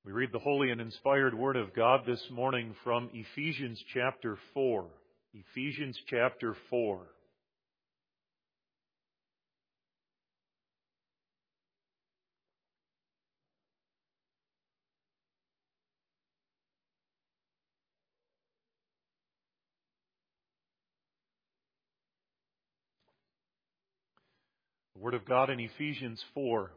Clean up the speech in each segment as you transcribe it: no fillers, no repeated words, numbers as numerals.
We read the holy and inspired Word of God this morning from Ephesians chapter 4. Ephesians chapter 4. The Word of God in Ephesians 4.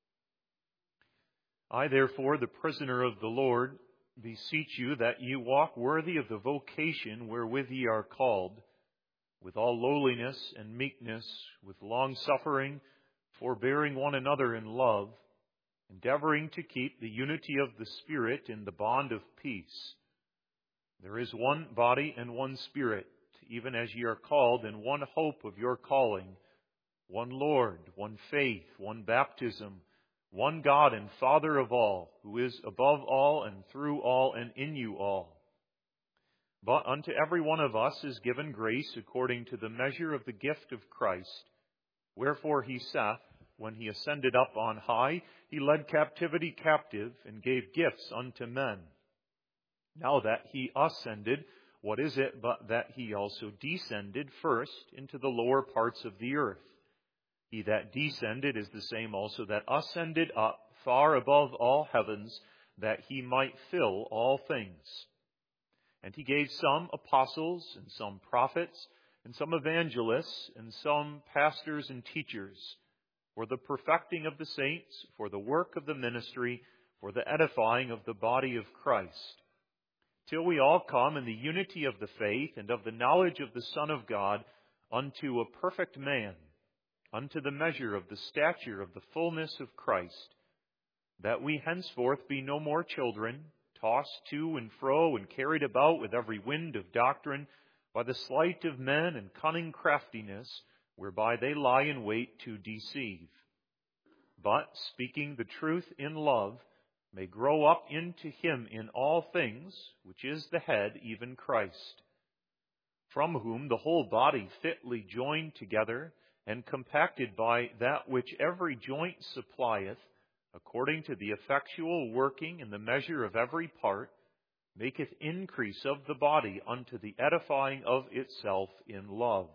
I, therefore, the prisoner of the Lord, beseech you that ye walk worthy of the vocation wherewith ye are called, with all lowliness and meekness, with long-suffering, forbearing one another in love, endeavoring to keep the unity of the Spirit in the bond of peace. There is one body and one Spirit, even as ye are called in one hope of your calling, one Lord, one faith, one baptism, one God and Father of all, who is above all and through all and in you all. But unto every one of us is given grace according to the measure of the gift of Christ. Wherefore he saith, when he ascended up on high, he led captivity captive and gave gifts unto men. Now that he ascended, what is it but that he also descended first into the lower parts of the earth? He that descended is the same also that ascended up far above all heavens, that he might fill all things. And he gave some apostles, and some prophets, and some evangelists, and some pastors and teachers, for the perfecting of the saints, for the work of the ministry, for the edifying of the body of Christ, till we all come in the unity of the faith and of the knowledge of the Son of God, unto a perfect man, unto the measure of the stature of the fullness of Christ, that we henceforth be no more children, tossed to and fro and carried about with every wind of doctrine, by the sleight of men and cunning craftiness, whereby they lie in wait to deceive. But, speaking the truth in love, may grow up into him in all things, which is the head, even Christ, from whom the whole body fitly joined together, and compacted by that which every joint supplieth, according to the effectual working in the measure of every part, maketh increase of the body unto the edifying of itself in love.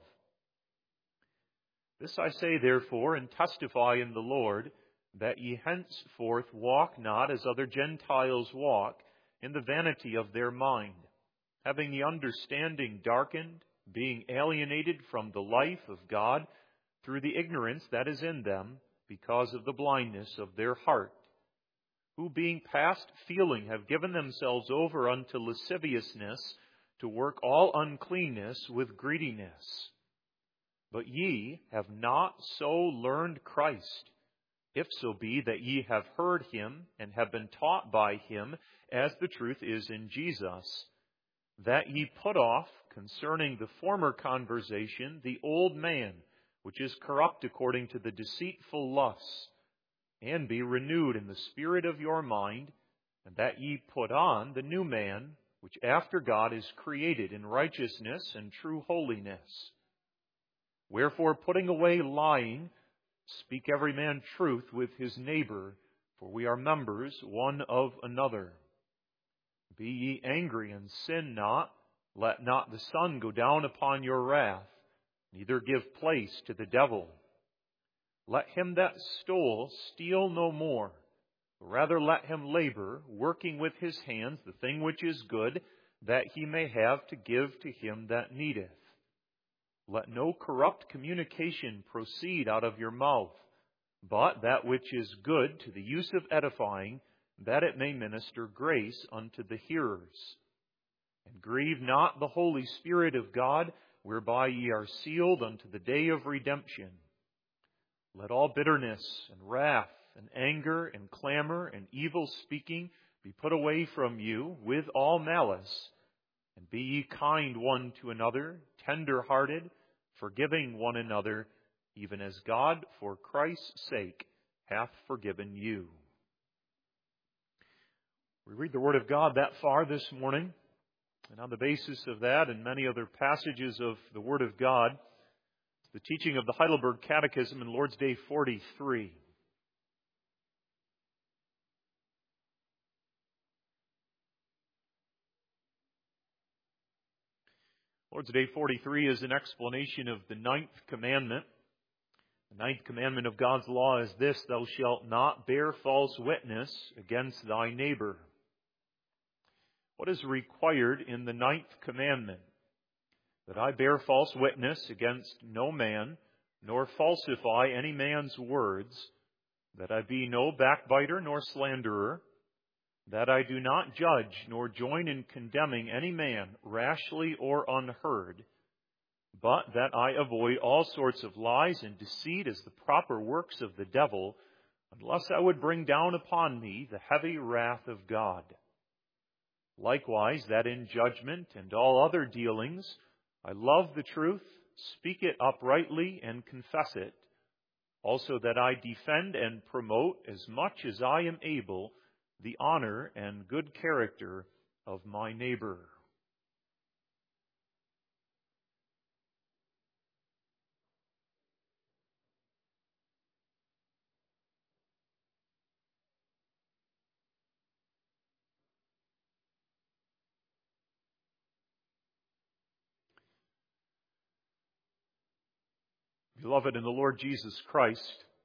This I say therefore, and testify in the Lord, that ye henceforth walk not as other Gentiles walk, in the vanity of their mind, having the understanding darkened, being alienated from the life of God, through the ignorance that is in them, because of the blindness of their heart, who being past feeling have given themselves over unto lasciviousness, to work all uncleanness with greediness. But ye have not so learned Christ, if so be that ye have heard him, and have been taught by him, as the truth is in Jesus, that ye put off, concerning the former conversation, the old man, which is corrupt according to the deceitful lusts, and be renewed in the spirit of your mind, and that ye put on the new man, which after God is created in righteousness and true holiness. Wherefore, putting away lying, speak every man truth with his neighbor, for we are members one of another. Be ye angry and sin not, let not the sun go down upon your wrath, neither give place to the devil. Let him that stole steal no more, but rather let him labor, working with his hands the thing which is good, that he may have to give to him that needeth. Let no corrupt communication proceed out of your mouth, but that which is good to the use of edifying, that it may minister grace unto the hearers. And grieve not the Holy Spirit of God, whereby ye are sealed unto the day of redemption. Let all bitterness and wrath and anger and clamor and evil speaking be put away from you with all malice. And be ye kind one to another, tender-hearted, forgiving one another, even as God for Christ's sake hath forgiven you. We read the Word of God that far this morning. And on the basis of that and many other passages of the Word of God, the teaching of the Heidelberg Catechism in Lord's Day 43. Lord's Day 43 is an explanation of the ninth commandment. The ninth commandment of God's law is this: thou shalt not bear false witness against thy neighbor. What is required in the ninth commandment? That I bear false witness against no man, nor falsify any man's words, that I be no backbiter nor slanderer, that I do not judge nor join in condemning any man rashly or unheard, but that I avoid all sorts of lies and deceit as the proper works of the devil, unless I would bring down upon me the heavy wrath of God. Likewise, that in judgment and all other dealings I love the truth, speak it uprightly, and confess it. Also that I defend and promote as much as I am able the honor and good character of my neighbor. Beloved in the Lord Jesus Christ,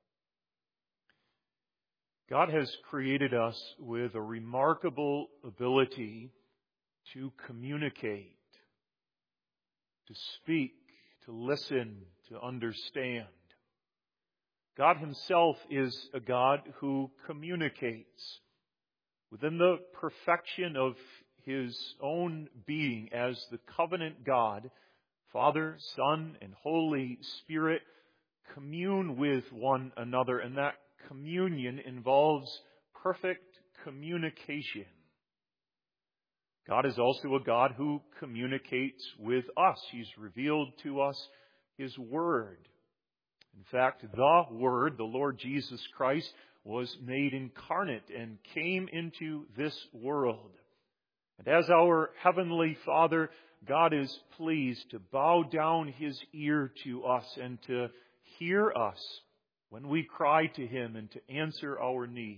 God has created us with a remarkable ability to communicate, to speak, to listen, to understand. God Himself is a God who communicates. Within the perfection of His own being as the covenant God, Father, Son, and Holy Spirit commune with one another, and that communion involves perfect communication. God is also a God who communicates with us. He's revealed to us His Word. In fact, the Word, the Lord Jesus Christ, was made incarnate and came into this world. And as our Heavenly Father, God is pleased to bow down His ear to us and to hear us when we cry to Him and to answer our needs.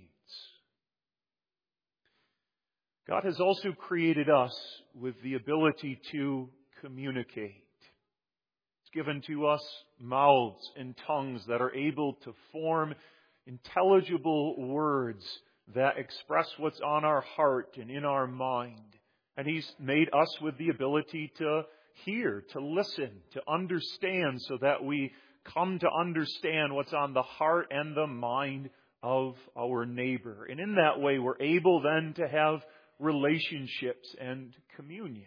God has also created us with the ability to communicate. He's given to us mouths and tongues that are able to form intelligible words that express what's on our heart and in our mind. And He's made us with the ability to hear, to listen, to understand, so that we come to understand what's on the heart and the mind of our neighbor. And in that way, we're able then to have relationships and communion.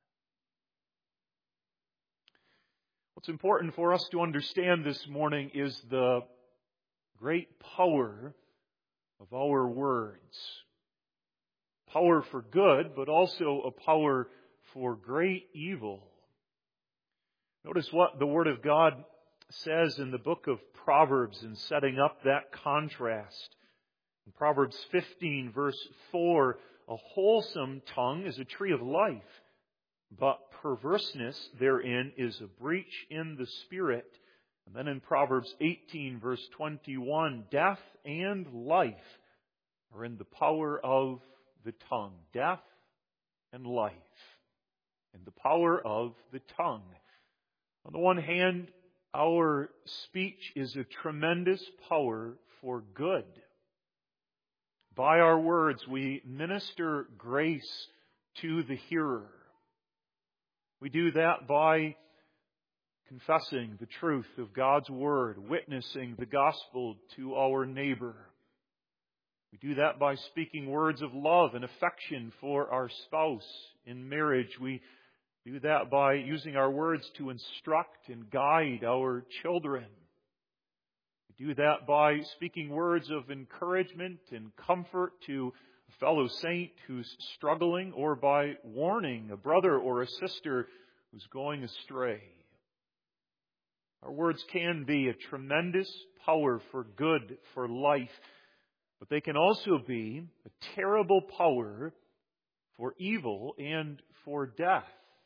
What's important for us to understand this morning is the great power of our words. Power for good, but also a power for great evil. Notice what the Word of God says in the book of Proverbs in setting up that contrast. In Proverbs 15, verse 4, a wholesome tongue is a tree of life, but perverseness therein is a breach in the spirit. And then in Proverbs 18, verse 21, death and life are in the power of the tongue. Death and life in the power of the tongue. On the one hand, our speech is a tremendous power for good. By our words, we minister grace to the hearer. We do that by confessing the truth of God's Word, witnessing the gospel to our neighbor. We do that by speaking words of love and affection for our spouse in marriage. We do that by using our words to instruct and guide our children. We do that by speaking words of encouragement and comfort to a fellow saint who's struggling, or by warning a brother or a sister who's going astray. Our words can be a tremendous power for good, for life, but they can also be a terrible power for evil and for death.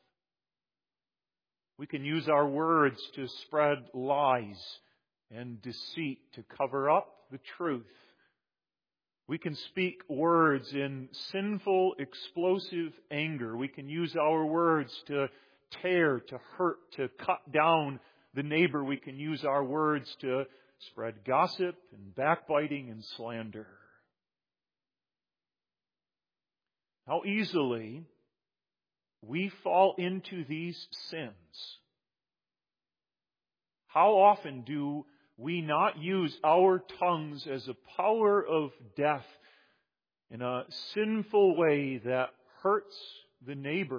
We can use our words to spread lies and deceit, to cover up the truth. We can speak words in sinful, explosive anger. We can use our words to tear, to hurt, to cut down the neighbor. We can use our words to spread gossip and backbiting and slander. How easily we fall into these sins. How often do we not use our tongues as a power of death in a sinful way that hurts the neighbor?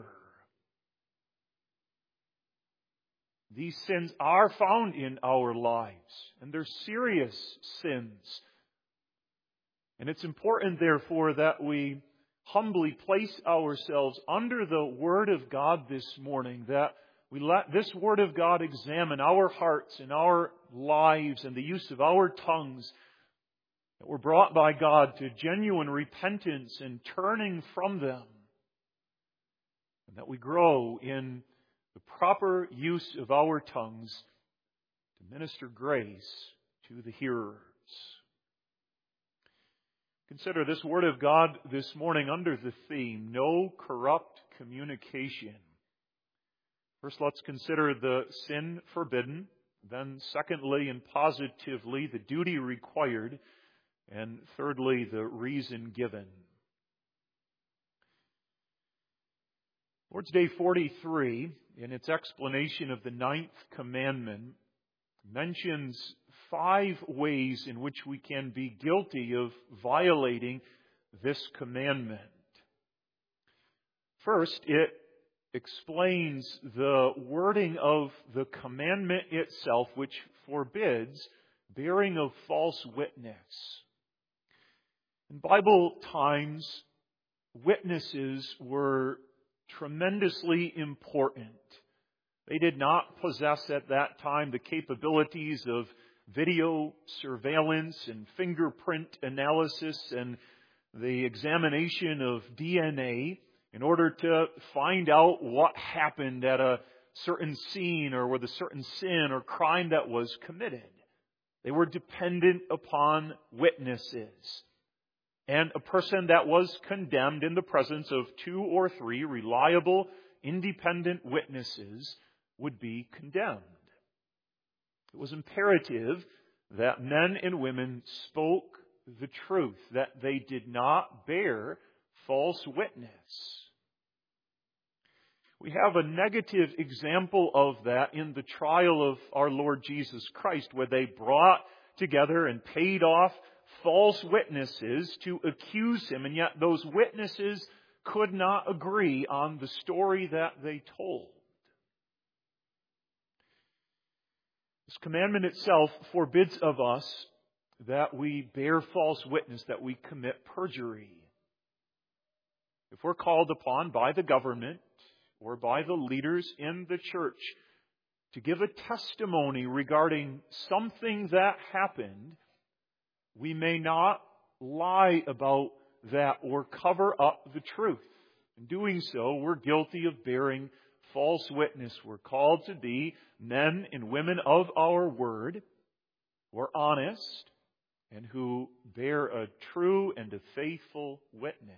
These sins are found in our lives, and they're serious sins. And it's important, therefore, that we humbly place ourselves under the Word of God this morning, that we let this Word of God examine our hearts and our lives and the use of our tongues, that we're brought by God to genuine repentance and turning from them, and that we grow in the proper use of our tongues to minister grace to the hearers. Consider this Word of God this morning under the theme, No Corrupt Communication. First, let's consider the sin forbidden. Then, secondly and positively, the duty required. And thirdly, the reason given. Lord's Day 43, in its explanation of the ninth commandment, mentions 5 ways in which we can be guilty of violating this commandment. First, it explains the wording of the commandment itself, which forbids bearing of false witness. In Bible times, witnesses were tremendously important. They did not possess at that time the capabilities of video surveillance and fingerprint analysis and the examination of DNA in order to find out what happened at a certain scene or with a certain sin or crime that was committed. They were dependent upon witnesses. And a person that was condemned in the presence of 2 or 3 reliable, independent witnesses would be condemned. It was imperative that men and women spoke the truth, that they did not bear false witness. We have a negative example of that in the trial of our Lord Jesus Christ, where they brought together and paid off false witnesses to accuse Him, and yet those witnesses could not agree on the story that they told. This commandment itself forbids of us that we bear false witness, that we commit perjury. If we're called upon by the government or by the leaders in the church to give a testimony regarding something that happened, we may not lie about that or cover up the truth. In doing so, we're guilty of bearing false witness. We're called to be men and women of our word, who are honest and who bear a true and a faithful witness.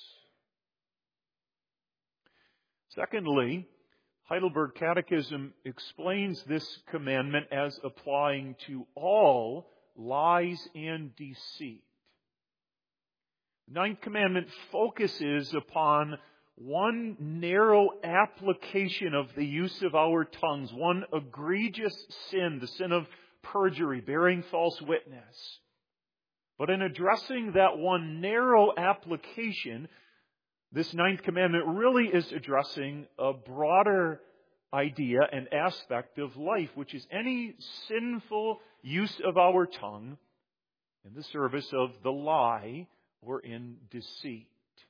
Secondly, Heidelberg Catechism explains this commandment as applying to all lies and deceit. The ninth commandment focuses upon one narrow application of the use of our tongues, one egregious sin, the sin of perjury, bearing false witness. But in addressing that one narrow application, this ninth commandment really is addressing a broader idea and aspect of life, which is any sinful use of our tongue in the service of the lie or in deceit.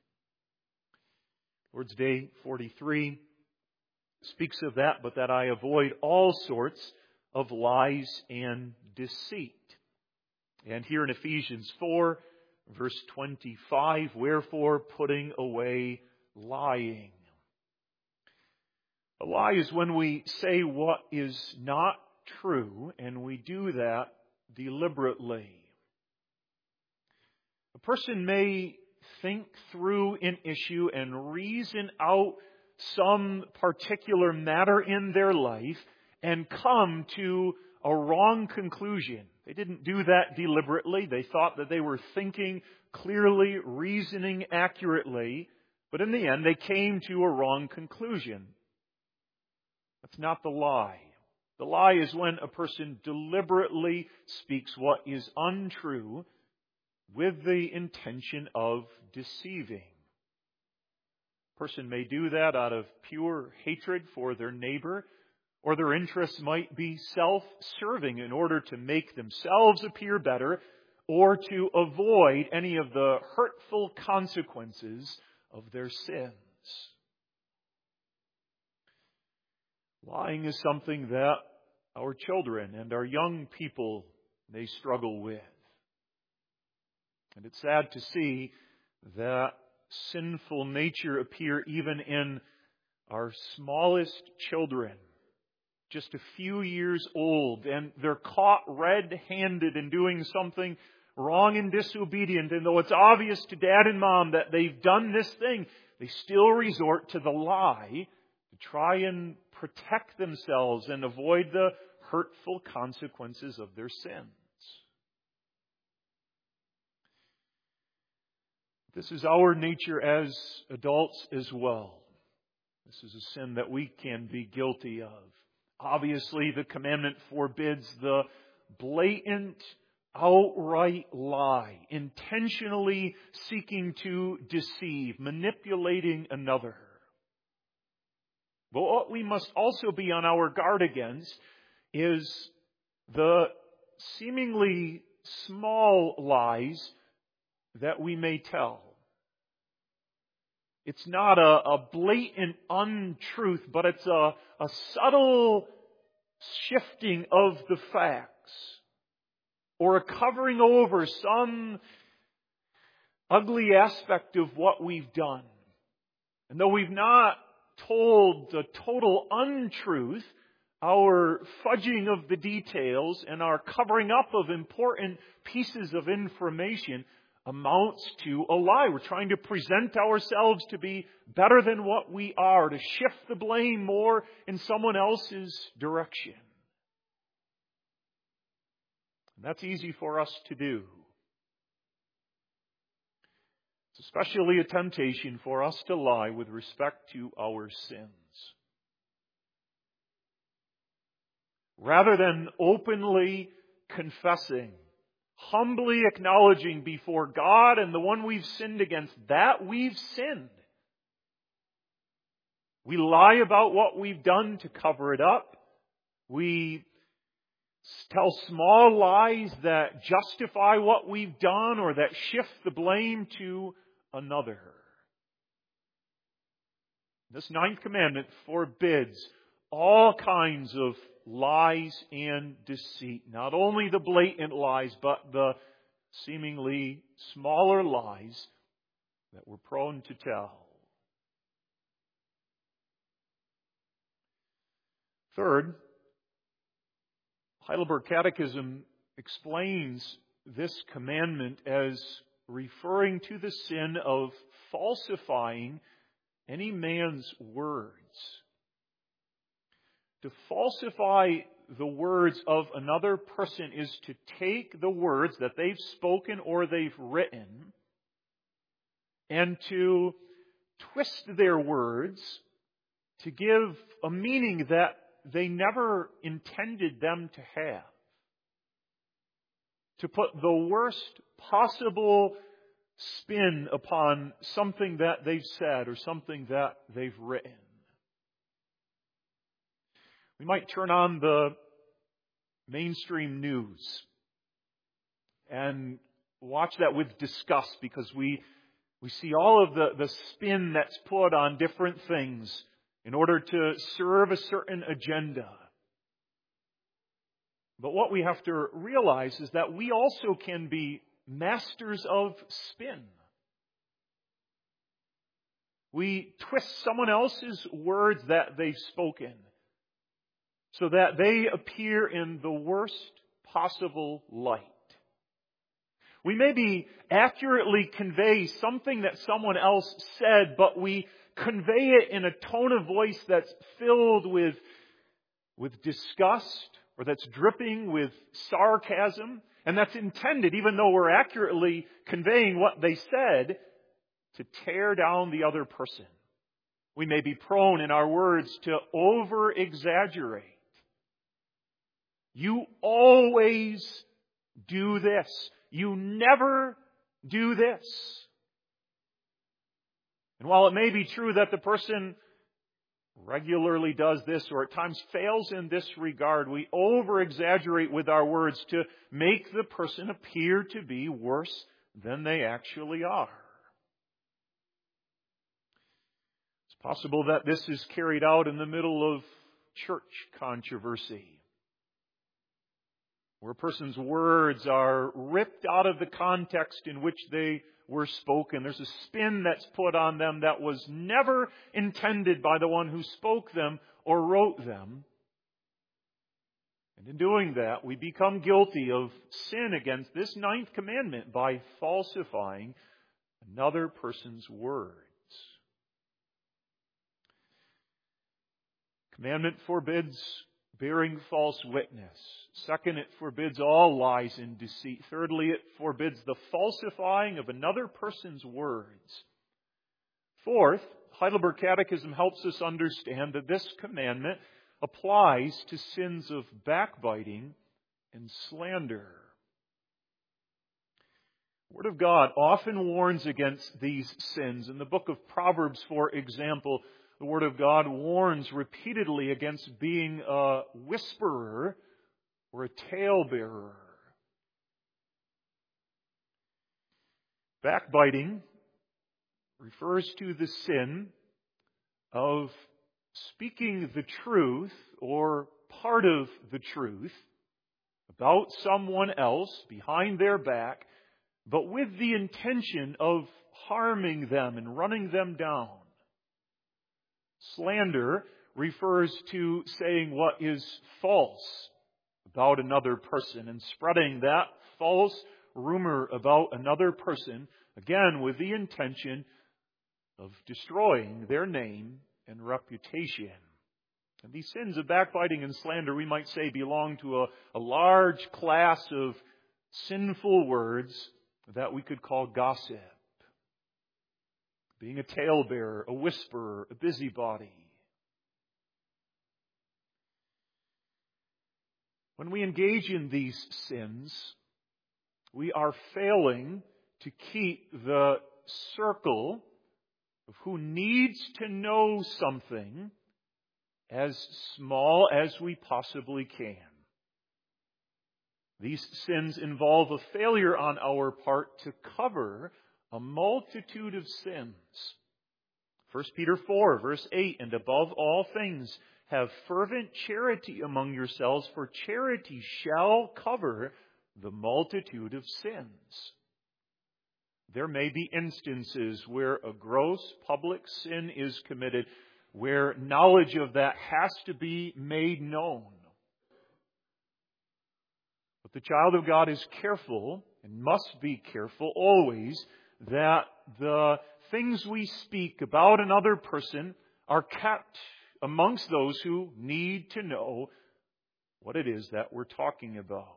Lord's Day 43 speaks of that, but that I avoid all sorts of lies and deceit. And here in Ephesians 4, verse 25, wherefore putting away lying. A lie is when we say what is not true, and we do that deliberately. A person may think through an issue and reason out some particular matter in their life and come to a wrong conclusion. They didn't do that deliberately. They thought that they were thinking clearly, reasoning accurately, but in the end they came to a wrong conclusion. That's not the lie. The lie is when a person deliberately speaks what is untrue with the intention of deceiving. A person may do that out of pure hatred for their neighbor, or their interests might be self-serving in order to make themselves appear better, or to avoid any of the hurtful consequences of their sins. Lying is something that our children and our young people may struggle with. And it's sad to see that sinful nature appear even in our smallest children, just a few years old, and they're caught red-handed in doing something wrong and disobedient, and though it's obvious to dad and mom that they've done this thing, they still resort to the lie to try and protect themselves and avoid the hurtful consequences of their sins. This is our nature as adults as well. This is a sin that we can be guilty of. Obviously, the commandment forbids the blatant, outright lie, intentionally seeking to deceive, manipulating another. But what we must also be on our guard against is the seemingly small lies that we may tell. It's not a blatant untruth, but it's a subtle shifting of the facts, or a covering over some ugly aspect of what we've done. And though we've not told the total untruth, our fudging of the details and our covering up of important pieces of information amounts to a lie. We're trying to present ourselves to be better than what we are, to shift the blame more in someone else's direction. And that's easy for us to do. It's especially a temptation for us to lie with respect to our sins. Rather than openly confessing, humbly acknowledging before God and the one we've sinned against that we've sinned, we lie about what we've done to cover it up. We tell small lies that justify what we've done or that shift the blame to another. This 9th commandment forbids all kinds of lies and deceit. Not only the blatant lies, but the seemingly smaller lies that we're prone to tell. Third, Heidelberg Catechism explains this commandment as referring to the sin of falsifying any man's words. To falsify the words of another person is to take the words that they've spoken or they've written and to twist their words to give a meaning that they never intended them to have. To put the worst possible spin upon something that they've said or something that they've written. We might turn on the mainstream news and watch that with disgust because we see all of the spin that's put on different things in order to serve a certain agenda. But what we have to realize is that we also can be masters of spin. We twist someone else's words that they've spoken so that they appear in the worst possible light. We maybe accurately convey something that someone else said, but we convey it in a tone of voice that's filled with disgust, or that's dripping with sarcasm, and that's intended, even though we're accurately conveying what they said, to tear down the other person. We may be prone in our words to over-exaggerate. You always do this. You never do this. And while it may be true that the person regularly does this or at times fails in this regard, we over-exaggerate with our words to make the person appear to be worse than they actually are. It's possible that this is carried out in the middle of church controversy, where a person's words are ripped out of the context in which they were spoken. There's a spin that's put on them that was never intended by the one who spoke them or wrote them. And in doing that, we become guilty of sin against this ninth commandment by falsifying another person's words. Commandment forbids bearing false witness. Second, it forbids all lies and deceit. Thirdly, it forbids the falsifying of another person's words. Fourth, Heidelberg Catechism helps us understand that this commandment applies to sins of backbiting and slander. The Word of God often warns against these sins. In the book of Proverbs, for example, the Word of God warns repeatedly against being a whisperer or a talebearer. Backbiting refers to the sin of speaking the truth or part of the truth about someone else behind their back, but with the intention of harming them and running them down. Slander refers to saying what is false about another person and spreading that false rumor about another person, again with the intention of destroying their name and reputation. And these sins of backbiting and slander, we might say, belong to a large class of sinful words that we could call gossip. Being a talebearer, a whisperer, a busybody. When we engage in these sins, we are failing to keep the circle of who needs to know something as small as we possibly can. These sins involve a failure on our part to cover a multitude of sins. 1 Peter 4, verse 8, and above all things, have fervent charity among yourselves, for charity shall cover the multitude of sins. There may be instances where a gross public sin is committed, where knowledge of that has to be made known. But the child of God is careful, and must be careful always, that the things we speak about another person are kept amongst those who need to know what it is that we're talking about.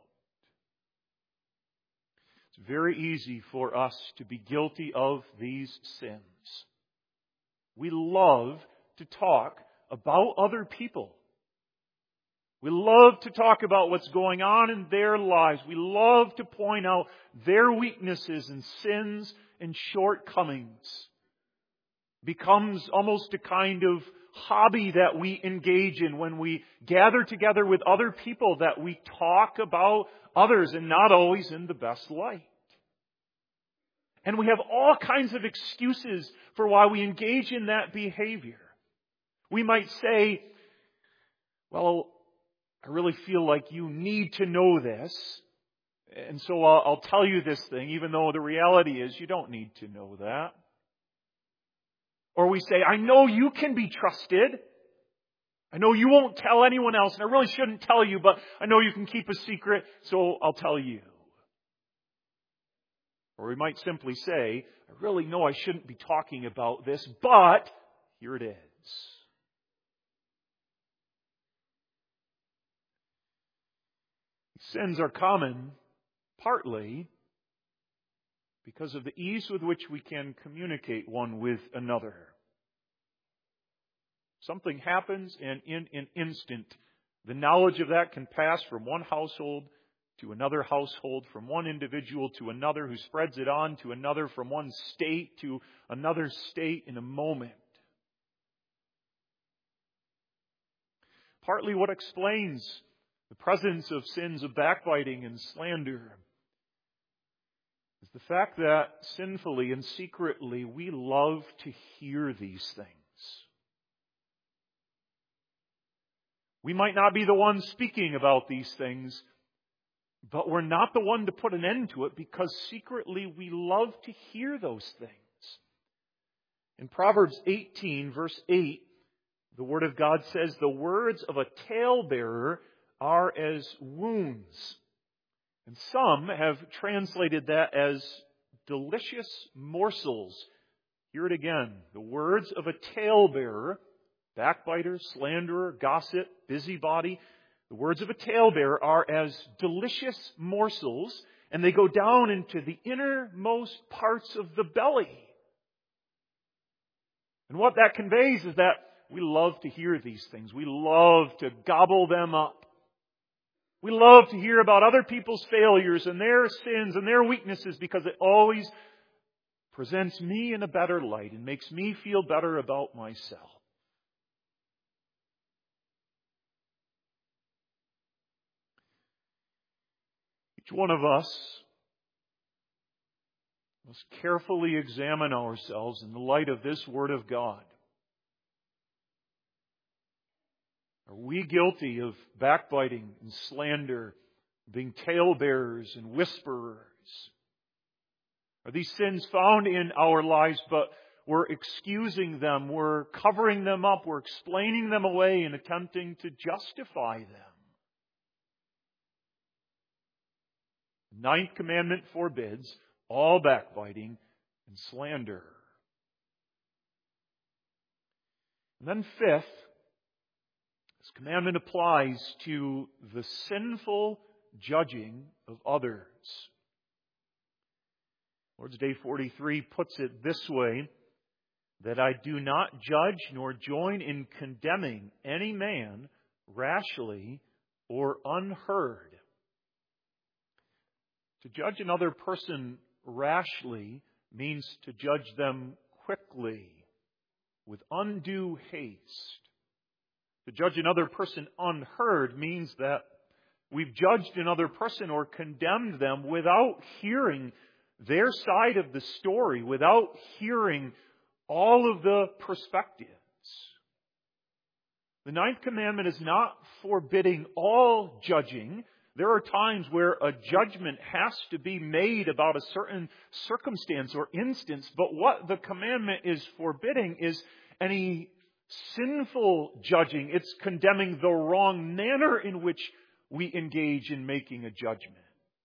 It's very easy for us to be guilty of these sins. We love to talk about other people. We love to talk about what's going on in their lives. We love to point out their weaknesses and sins and shortcomings. It becomes almost a kind of hobby that we engage in when we gather together with other people, that we talk about others, and not always in the best light. And we have all kinds of excuses for why we engage in that behavior. We might say, well, I really feel like you need to know this, and so I'll tell you this thing, even though the reality is you don't need to know that. Or we say, I know you can be trusted. I know you won't tell anyone else, and I really shouldn't tell you, but I know you can keep a secret, so I'll tell you. Or we might simply say, I really know I shouldn't be talking about this, but here it is. Sins are common partly because of the ease with which we can communicate one with another. Something happens, and in an instant, the knowledge of that can pass from one household to another household, from one individual to another, who spreads it on to another, from one state to another state in a moment. Partly what explains the presence of sins of backbiting and slander is the fact that sinfully and secretly we love to hear these things. We might not be the ones speaking about these things, but we're not the one to put an end to it, because secretly we love to hear those things. In Proverbs 18, verse 8, the Word of God says, "The words of a talebearer are as wounds." And some have translated that as delicious morsels. Hear it again. The words of a talebearer, backbiter, slanderer, gossip, busybody, the words of a talebearer are as delicious morsels, and they go down into the innermost parts of the belly. And what that conveys is that we love to hear these things. We love to gobble them up. We love to hear about other people's failures and their sins and their weaknesses, because it always presents me in a better light and makes me feel better about myself. Each one of us must carefully examine ourselves in the light of this Word of God. Are we guilty of backbiting and slander, being talebearers and whisperers? Are these sins found in our lives, but we're excusing them, we're covering them up, we're explaining them away and attempting to justify them? The ninth commandment forbids all backbiting and slander. And then fifth, this commandment applies to the sinful judging of others. Lord's Day 43 puts it this way, that I do not judge nor join in condemning any man rashly or unheard. To judge another person rashly means to judge them quickly, with undue haste. To judge another person unheard means that we've judged another person or condemned them without hearing their side of the story, without hearing all of the perspectives. The ninth commandment is not forbidding all judging. There are times where a judgment has to be made about a certain circumstance or instance, but what the commandment is forbidding is any sinful judging. It's condemning the wrong manner in which we engage in making a judgment.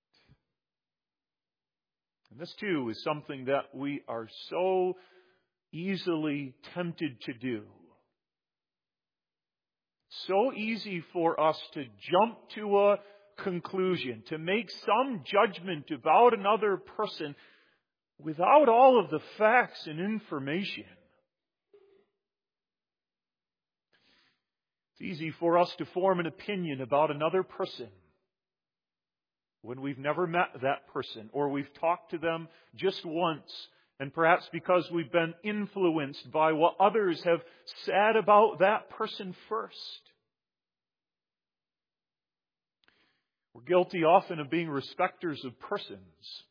And this too is something that we are so easily tempted to do. So easy for us to jump to a conclusion, to make some judgment about another person without all of the facts and information. It's easy for us to form an opinion about another person when we've never met that person, or we've talked to them just once, and perhaps because we've been influenced by what others have said about that person first. We're guilty often of being respecters of persons,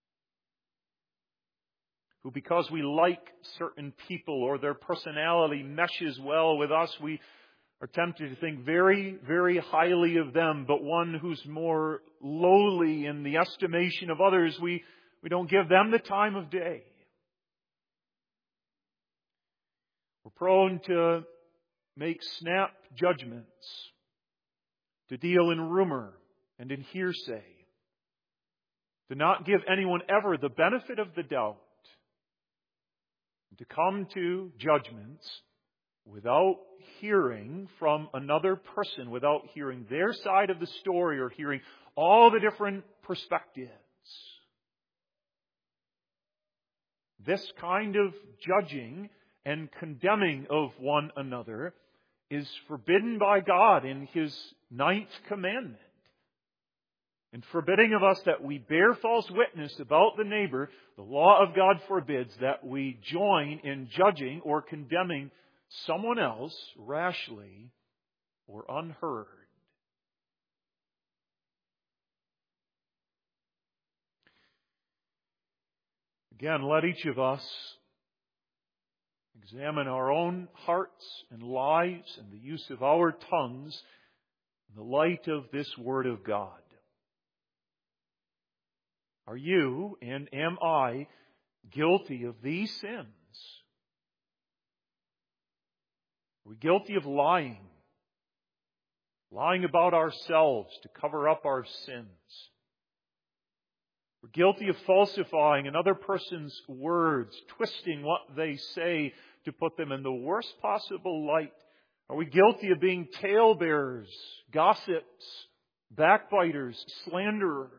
who, because we like certain people or their personality meshes well with us, we are tempted to think very, very highly of them, but one who's more lowly in the estimation of others, we don't give them the time of day. We're prone to make snap judgments, to deal in rumor and in hearsay, to not give anyone ever the benefit of the doubt, and to come to judgments without hearing from another person, without hearing their side of the story or hearing all the different perspectives. This kind of judging and condemning of one another is forbidden by God in His 9th commandment. In forbidding of us that we bear false witness about the neighbor, the law of God forbids that we join in judging or condemning someone else rashly or unheard. Again, let each of us examine our own hearts and lives and the use of our tongues in the light of this Word of God. Are you and am I guilty of these sins? Are we guilty of lying? Lying about ourselves to cover up our sins? We're guilty of falsifying another person's words, twisting what they say to put them in the worst possible light. Are we guilty of being talebearers, gossips, backbiters, slanderers?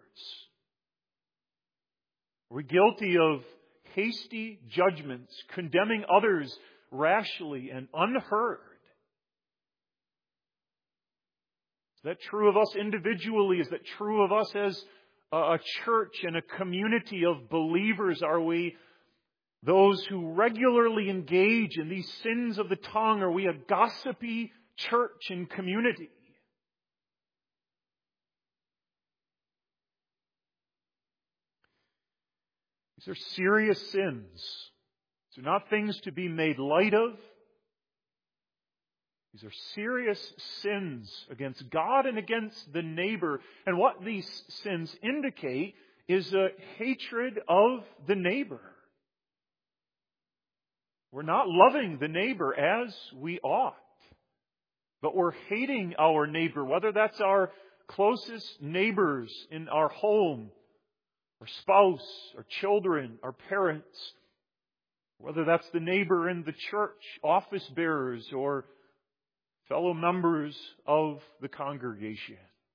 Are we guilty of hasty judgments, condemning others rashly and unheard? Is that true of us individually? Is that true of us as a church and a community of believers? Are we those who regularly engage in these sins of the tongue? Are we a gossipy church and community? These are serious sins. These are not things to be made light of. These are serious sins against God and against the neighbor. And what these sins indicate is a hatred of the neighbor. We're not loving the neighbor as we ought, but we're hating our neighbor, whether that's our closest neighbors in our home, our spouse, our children, our parents, whether that's the neighbor in the church, office bearers, or fellow members of the congregation.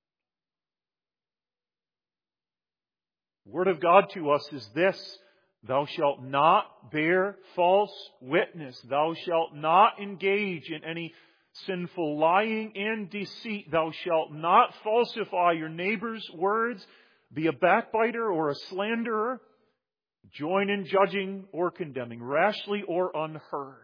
The Word of God to us is this: thou shalt not bear false witness. Thou shalt not engage in any sinful lying and deceit. Thou shalt not falsify your neighbor's words, be a backbiter or a slanderer, join in judging or condemning, rashly or unheard.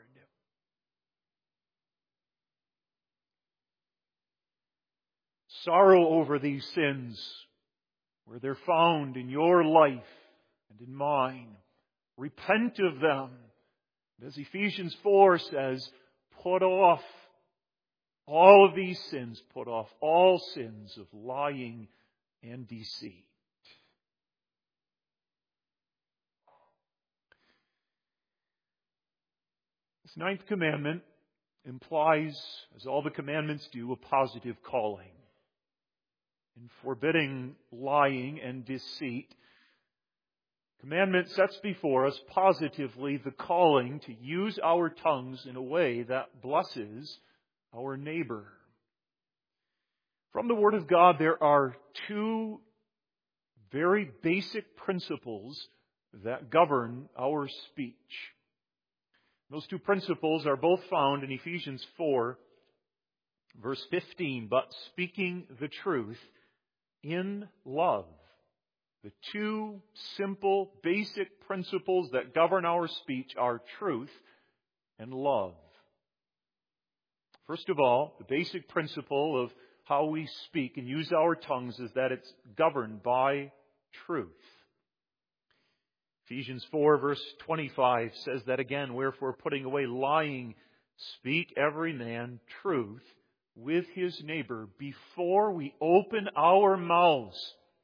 Sorrow over these sins where they're found in your life and in mine. Repent of them. As Ephesians 4 says, put off all of these sins. Put off all sins of lying and deceit. This 9th commandment implies, as all the commandments do, a positive calling. In forbidding lying and deceit, commandment sets before us positively the calling to use our tongues in a way that blesses our neighbor. From the Word of God, there are 2 very basic principles that govern our speech. Those 2 principles are both found in Ephesians 4, verse 15. But speaking the truth in love. The 2 simple, basic principles that govern our speech are truth and love. First of all, the basic principle of how we speak and use our tongues is that it's governed by truth. Ephesians 4 verse 25 says that again: wherefore, putting away lying, speak every man truth with his neighbor before we open our mouths.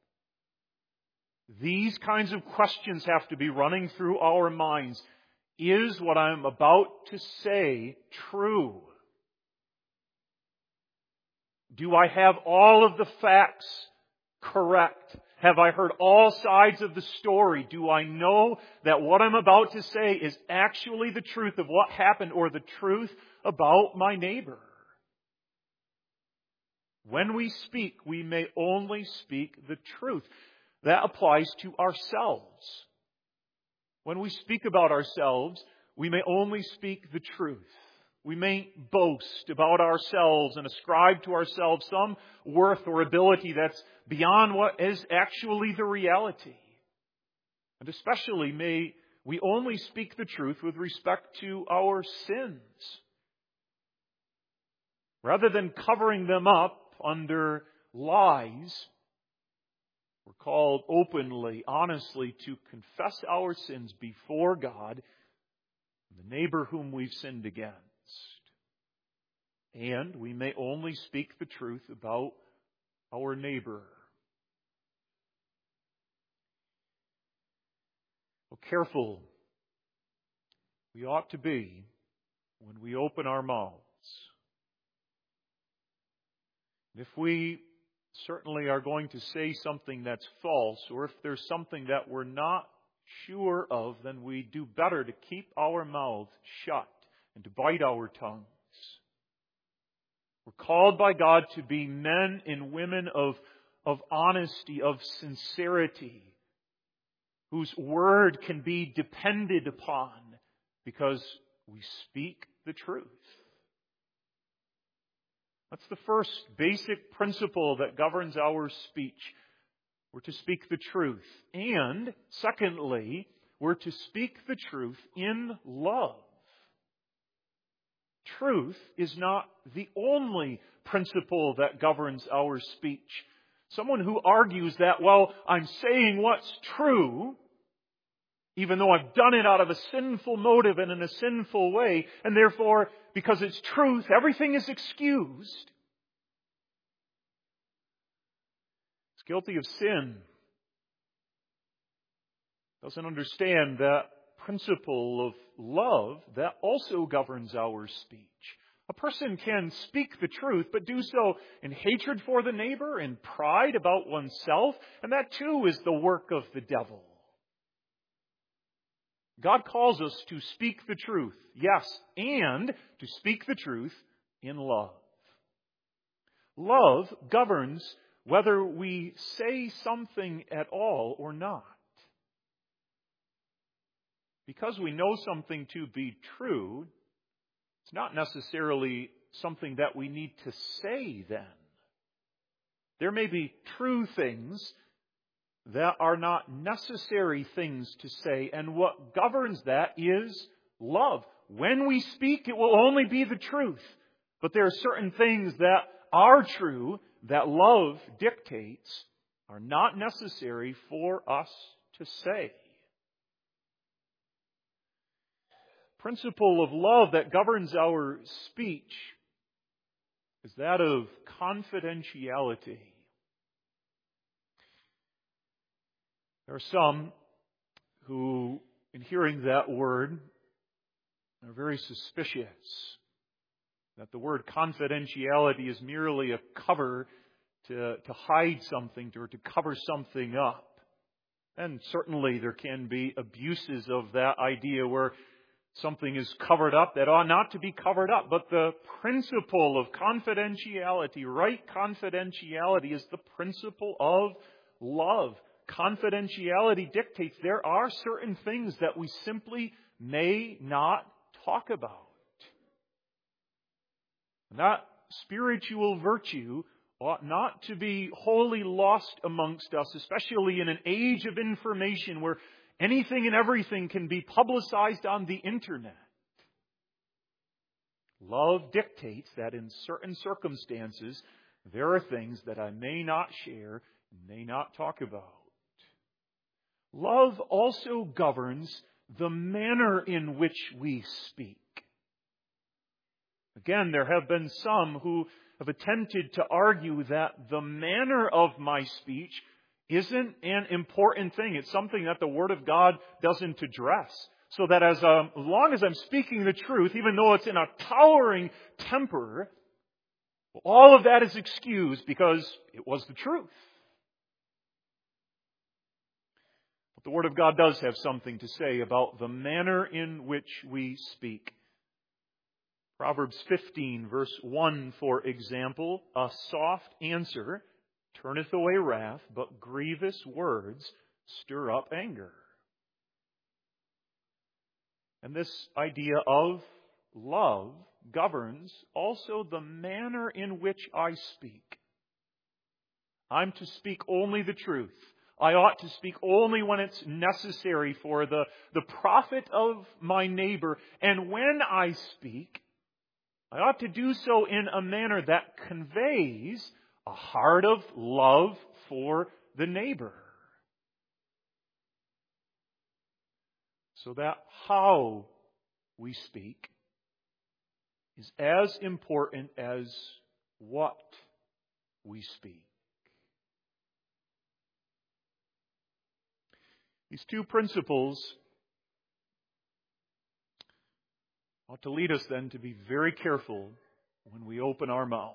These kinds of questions have to be running through our minds. Is what I'm about to say true? Do I have all of the facts correct? Have I heard all sides of the story? Do I know that what I'm about to say is actually the truth of what happened or the truth about my neighbor? When we speak, we may only speak the truth. That applies to ourselves. When we speak about ourselves, we may only speak the truth. We may boast about ourselves and ascribe to ourselves some worth or ability that's beyond what is actually the reality. And especially may we only speak the truth with respect to our sins, rather than covering them up under lies. We're called openly, honestly, to confess our sins before God and the neighbor whom we've sinned against. And we may only speak the truth about our neighbor. Well, careful we ought to be when we open our mouths. If we certainly are going to say something that's false, or if there's something that we're not sure of, then we do better to keep our mouths shut and to bite our tongues. We're called by God to be men and women of honesty, of sincerity, whose word can be depended upon because we speak the truth. That's the first basic principle that governs our speech. We're to speak the truth. And secondly, we're to speak the truth in love. Truth is not the only principle that governs our speech. Someone who argues that, well, I'm saying what's true, even though I've done it out of a sinful motive and in a sinful way, and therefore, because it's truth, everything is excused. It's guilty of sin. Doesn't understand that principle of love that also governs our speech. A person can speak the truth, but do so in hatred for the neighbor, in pride about oneself, and that too is the work of the devil. God calls us to speak the truth, yes, and to speak the truth in love. Love governs whether we say something at all or not. Because we know something to be true, it's not necessarily something that we need to say then. There may be true things that are not necessary things to say, and what governs that is love. When we speak, it will only be the truth. But there are certain things that are true, that love dictates, are not necessary for us to say. Principle of love that governs our speech is that of confidentiality. There are some who, in hearing that word, are very suspicious that the word confidentiality is merely a cover to hide something or to cover something up. And certainly there can be abuses of that idea where something is covered up that ought not to be covered up. But the principle of confidentiality, right confidentiality, is the principle of love. Confidentiality dictates there are certain things that we simply may not talk about. And that spiritual virtue ought not to be wholly lost amongst us, especially in an age of information where anything and everything can be publicized on the internet. Love dictates that in certain circumstances, there are things that I may not share, may not talk about. Love also governs the manner in which we speak. Again, there have been some who have attempted to argue that the manner of my speech isn't an important thing. It's something that the Word of God doesn't address. So that as long as I'm speaking the truth, even though it's in a towering temper, all of that is excused because it was the truth. But the Word of God does have something to say about the manner in which we speak. Proverbs 15, verse 1, for example, a soft answer turneth away wrath, but grievous words stir up anger. And this idea of love governs also the manner in which I speak. I'm to speak only the truth. I ought to speak only when it's necessary for the profit of my neighbor. And when I speak, I ought to do so in a manner that conveys a heart of love for the neighbor. So that how we speak is as important as what we speak. These two principles ought to lead us then to be very careful when we open our mouths.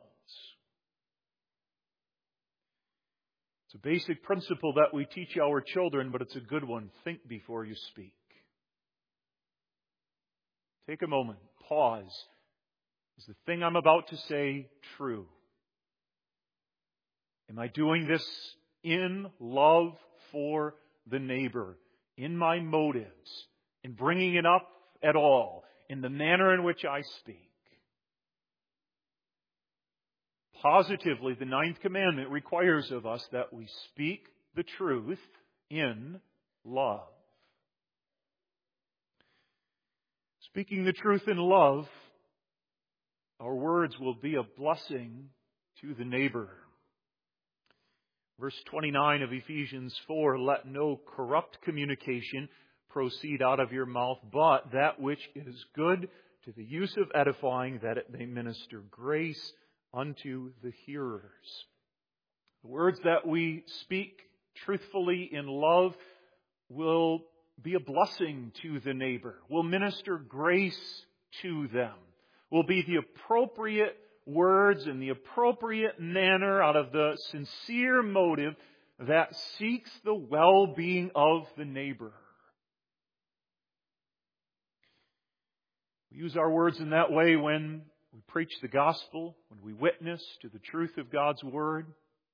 It's a basic principle that we teach our children, but it's a good one. Think before you speak. Take a moment. Pause. Is the thing I'm about to say true? Am I doing this in love for the neighbor, in my motives, in bringing it up at all, in the manner in which I speak? Positively, the 9th commandment requires of us that we speak the truth in love. Speaking the truth in love, our words will be a blessing to the neighbor. Verse 29 of Ephesians 4, let no corrupt communication proceed out of your mouth, but that which is good to the use of edifying, that it may minister grace unto the hearers. The words that we speak truthfully in love will be a blessing to the neighbor, will minister grace to them, will be the appropriate words in the appropriate manner out of the sincere motive that seeks the well-being of the neighbor. We use our words in that way when we preach the gospel, when we witness to the truth of God's Word.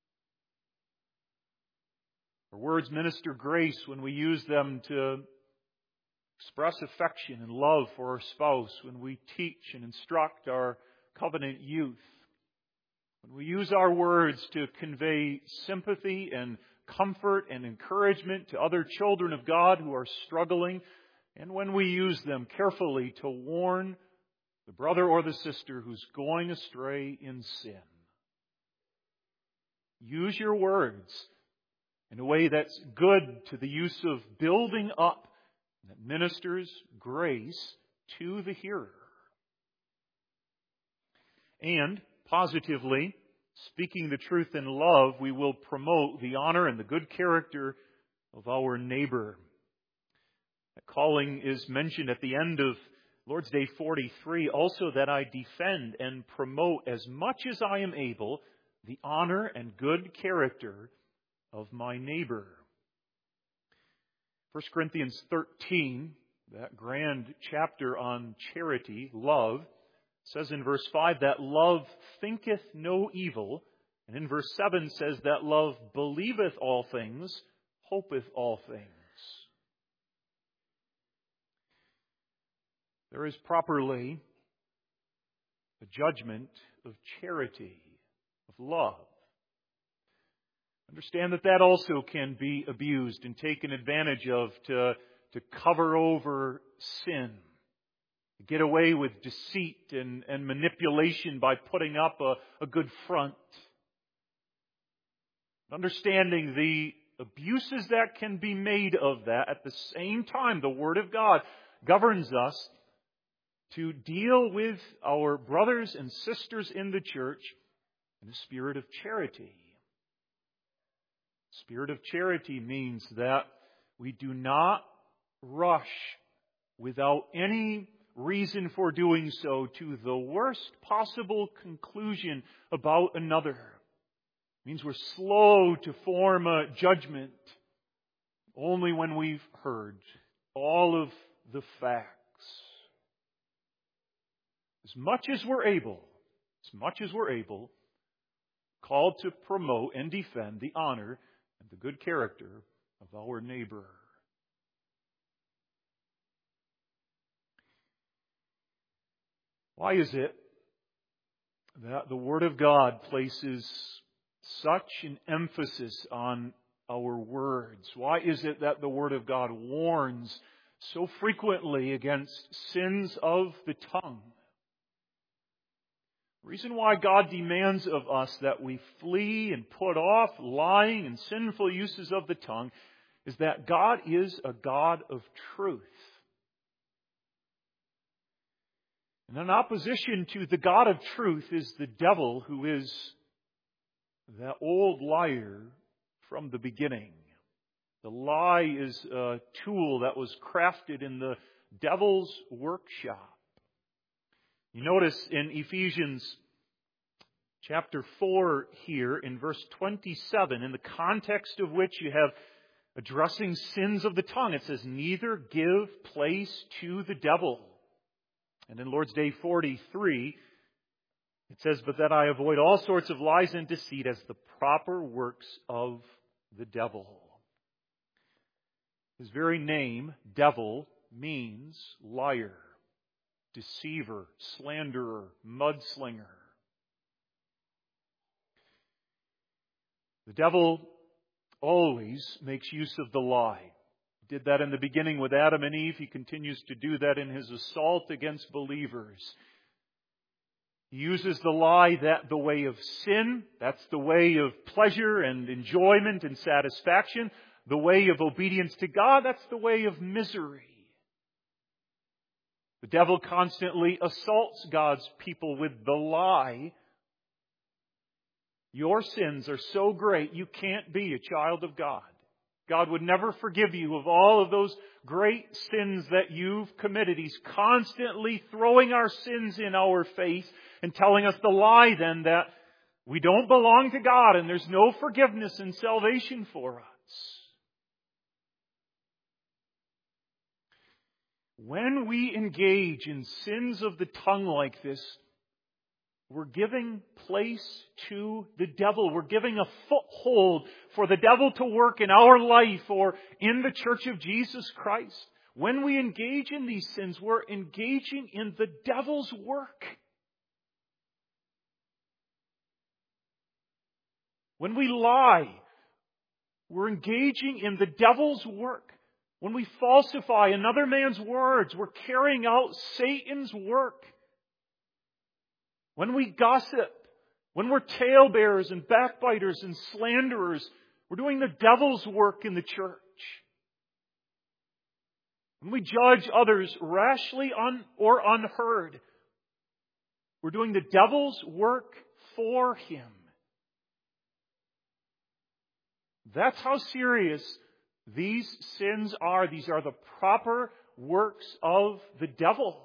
Our words minister grace when we use them to express affection and love for our spouse, when we teach and instruct our covenant youth, when we use our words to convey sympathy and comfort and encouragement to other children of God who are struggling, and when we use them carefully to warn the brother or the sister who's going astray in sin. Use your words in a way that's good to the use of building up, that ministers grace to the hearer. And, positively, speaking the truth in love, we will promote the honor and the good character of our neighbor. That calling is mentioned at the end of Lord's Day 43, also that I defend and promote as much as I am able the honor and good character of my neighbor. 1 Corinthians 13, that grand chapter on charity, love, says in verse 5 that love thinketh no evil. And in verse 7 says that love believeth all things, hopeth all things. There is properly a judgment of charity, of love. Understand that that also can be abused and taken advantage of to cover over sin. Get away with deceit and manipulation by putting up a good front. Understanding the abuses that can be made of that, at the same time, the Word of God governs us to deal with our brothers and sisters in the church in a spirit of charity. Spirit of charity means that we do not rush without any reason for doing so to the worst possible conclusion about another. It means we're slow to form a judgment. only when we've heard all of the facts. As much as we're able, called to promote and defend the honor and the good character of our neighbor. Why is it that the Word of God places such an emphasis on our words? Why is it that the Word of God warns so frequently against sins of the tongue? The reason why God demands of us that we flee and put off lying and sinful uses of the tongue is that God is a God of truth. And in opposition to the God of truth is the devil, who is that old liar from the beginning. The lie is a tool that was crafted in the devil's workshop. You notice in Ephesians chapter 4 here in verse 27, in the context of which you have addressing sins of the tongue, it says, "Neither give place to the devil." And in Lord's Day 43, it says, "But that I avoid all sorts of lies and deceit as the proper works of the devil." His very name, devil, means liar, deceiver, slanderer, mudslinger. The devil always makes use of the lie. He did that in the beginning with Adam and Eve. He continues to do that in his assault against believers. He uses the lie that the way of sin, that's the way of pleasure and enjoyment and satisfaction. The way of obedience to God, that's the way of misery. The devil constantly assaults God's people with the lie. Your sins are so great you can't be a child of God. God would never forgive you of all of those great sins that you've committed. He's constantly throwing our sins in our face and telling us the lie then that we don't belong to God and there's no forgiveness and salvation for us. When we engage in sins of the tongue like this, we're giving place to the devil. We're giving a foothold for the devil to work in our life or in the church of Jesus Christ. When we engage in these sins, we're engaging in the devil's work. When we lie, we're engaging in the devil's work. When we falsify another man's words, we're carrying out Satan's work. When we gossip, when we're talebearers and backbiters and slanderers, we're doing the devil's work in the church. When we judge others rashly or unheard, we're doing the devil's work for him. That's how serious these sins are. These are the proper works of the devil.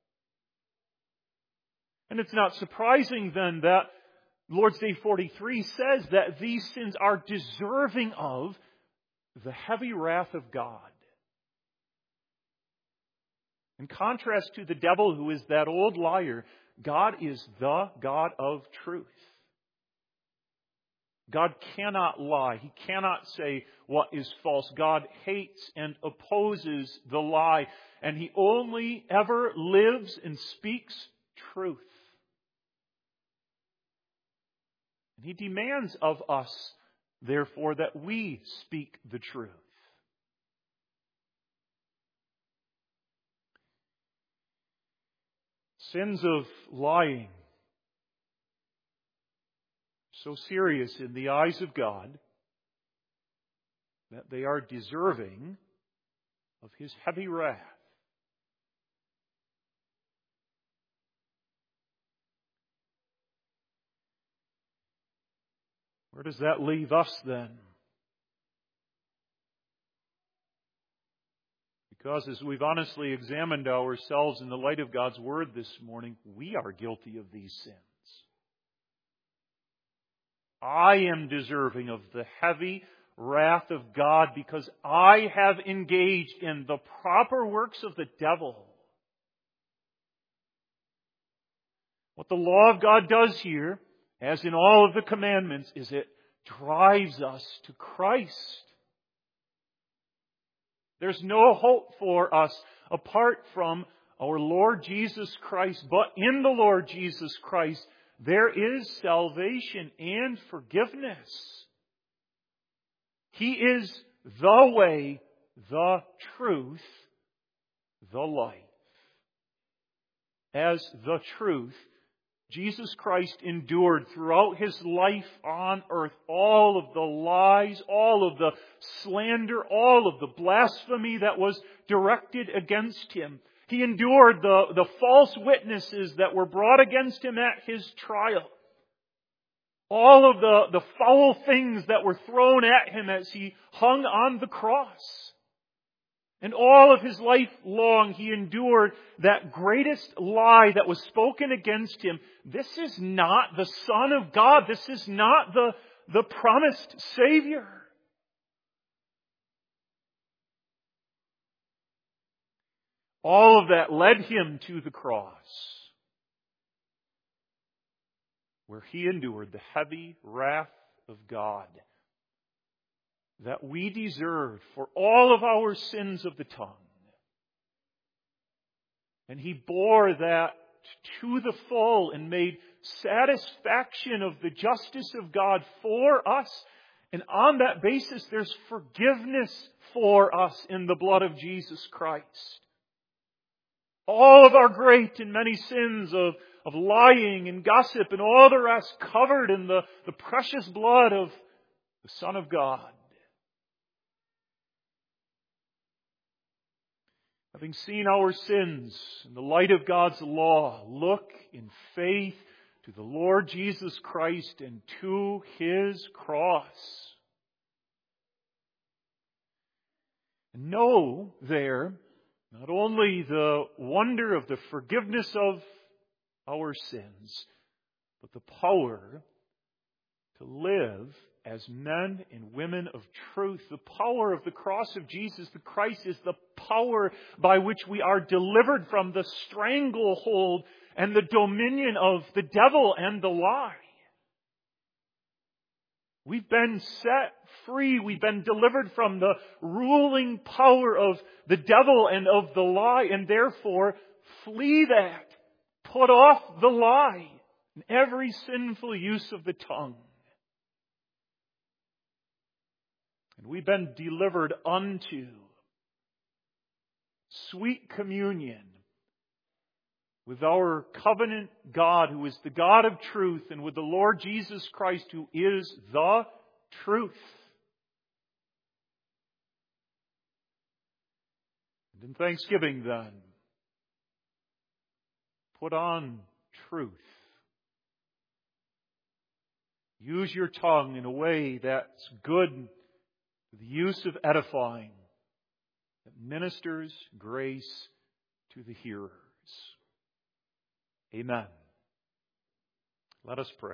And it's not surprising then that Lord's Day 43 says that these sins are deserving of the heavy wrath of God. In contrast to the devil, who is that old liar, God is the God of truth. God cannot lie. He cannot say what is false. God hates and opposes the lie. And He only ever lives and speaks truth. And He demands of us, therefore, that we speak the truth. Sins of lying, so serious in the eyes of God that they are deserving of His heavy wrath. Where does that leave us then? Because as we've honestly examined ourselves in the light of God's Word this morning, we are guilty of these sins. I am deserving of the heavy wrath of God because I have engaged in the proper works of the devil. What the law of God does here, as in all of the commandments, is it drives us to Christ. There's no hope for us apart from our Lord Jesus Christ, but in the Lord Jesus Christ there is salvation and forgiveness. He is the way, the truth, the life. As the truth, Jesus Christ endured throughout His life on earth all of the lies, all of the slander, all of the blasphemy that was directed against Him. He endured the false witnesses that were brought against Him at His trial. All of the foul things that were thrown at Him as He hung on the cross. And all of His life long, He endured that greatest lie that was spoken against Him. This is not the Son of God. This is not the promised Savior. All of that led Him to the cross, where He endured the heavy wrath of God that we deserved for all of our sins of the tongue. And He bore that to the full and made satisfaction of the justice of God for us. And on that basis, there's forgiveness for us in the blood of Jesus Christ. All of our great and many sins of lying and gossip and all the rest covered in the precious blood of the Son of God. Having seen our sins in the light of God's law, look in faith to the Lord Jesus Christ and to His cross. And know there not only the wonder of the forgiveness of our sins, but the power to live as men and women of truth. The power of the cross of Jesus the Christ is the power by which we are delivered from the stranglehold and the dominion of the devil and the lie. We've been set free. We've been delivered from the ruling power of the devil and of the lie, and therefore flee that. Put off the lie and every sinful use of the tongue. And we've been delivered unto sweet communion with our covenant God, who is the God of truth, and with the Lord Jesus Christ, who is the truth. And in thanksgiving then, put on truth. Use your tongue in a way that's good, the use of edifying, that ministers grace to the hearers. Amen. Let us pray.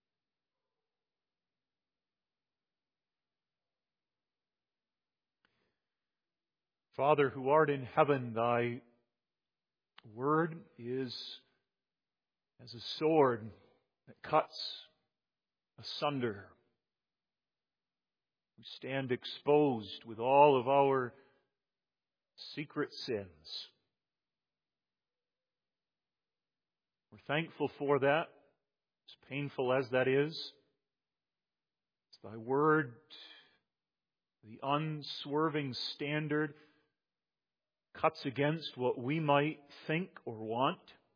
Father, who art in heaven, Thy word is as a sword that cuts asunder. We stand exposed with all of our secret sins. We're thankful for that, as painful as that is. It's Thy word, the unswerving standard, cuts against what we might think or want.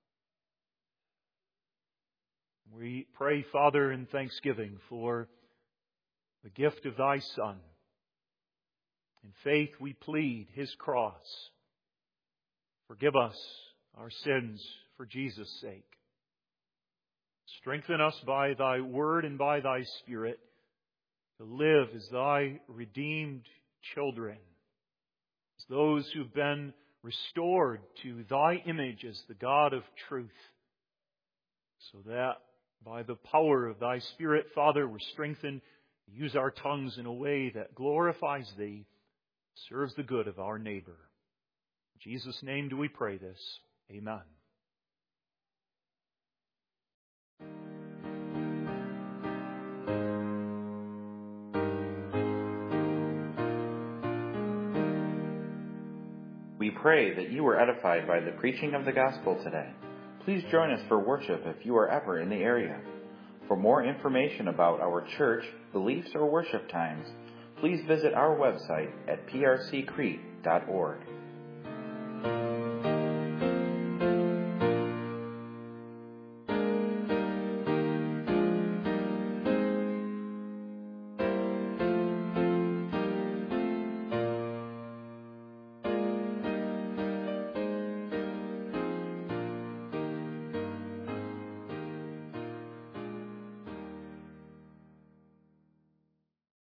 We pray, Father, in thanksgiving for the gift of Thy Son. In faith we plead His cross. Forgive us our sins for Jesus' sake. Strengthen us by Thy word and by Thy Spirit to live as Thy redeemed children, as those who've been restored to Thy image as the God of truth, so that by the power of Thy Spirit, Father, we're strengthened Use our tongues in a way that glorifies Thee, serves the good of our neighbor. In Jesus' name do we pray this. Amen. We pray that you were edified by the preaching of the gospel today. Please join us for worship if you are ever in the area. For more information about our church, beliefs, or worship times, please visit our website at prccrete.org.